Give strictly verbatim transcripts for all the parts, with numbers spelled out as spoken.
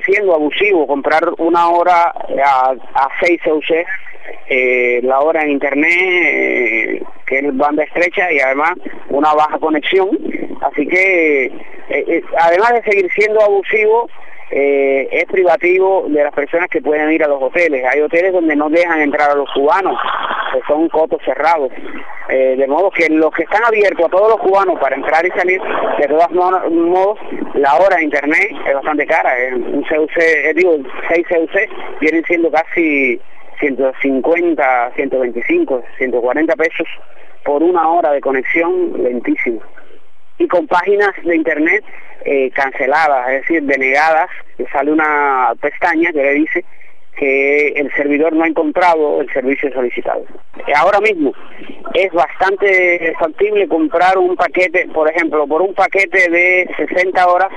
siendo abusivo comprar una hora a, a seis C U C, eh, la hora en internet, eh, que es banda estrecha y además una baja conexión. Así que, eh, eh, además de seguir siendo abusivo, Eh, es privativo de las personas que pueden ir a los hoteles. Hay hoteles donde no dejan entrar a los cubanos, que son cotos cerrados, eh, de modo que los que están abiertos a todos los cubanos para entrar y salir, de todos modos, la hora de internet es bastante cara. Eh, un C U C, eh, digo, seis C U C vienen siendo casi ciento cincuenta, ciento veinticinco, ciento cuarenta pesos por una hora de conexión, lentísimo. Y con páginas de internet eh, canceladas, es decir, denegadas, sale una pestaña que le dice que el servidor no ha encontrado el servicio solicitado. Ahora mismo es bastante factible comprar un paquete, por ejemplo, por un paquete de sesenta horas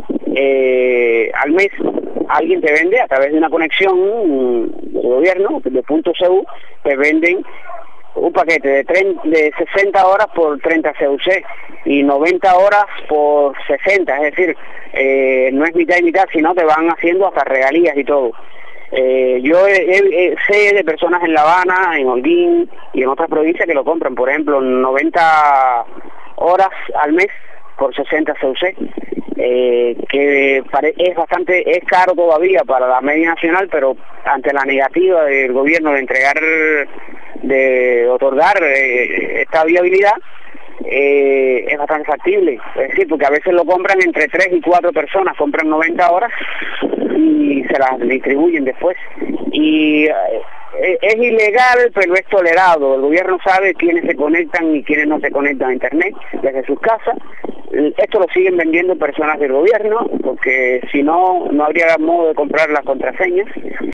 eh, al mes, alguien te vende a través de una conexión de gobierno, de punto C U, te venden un paquete de, treinta, de sesenta horas por treinta C U C y noventa horas por sesenta, es decir, eh, no es mitad y mitad, sino te van haciendo hasta regalías y todo. Eh, yo he, he, sé de personas en La Habana, en Holguín y en otras provincias que lo compran, por ejemplo, noventa horas al mes por sesenta C U C, eh, que es bastante, es caro todavía para la media nacional, pero ante la negativa del gobierno de entregar, de otorgar eh, esta viabilidad, eh, es bastante factible. Es decir, porque a veces lo compran entre tres y cuatro personas, compran noventa horas y se las distribuyen después. Y eh, es ilegal, pero es tolerado. El gobierno sabe quiénes se conectan y quiénes no se conectan a internet desde sus casas. Esto lo siguen vendiendo personas del gobierno, porque si no, no habría modo de comprar las contraseñas.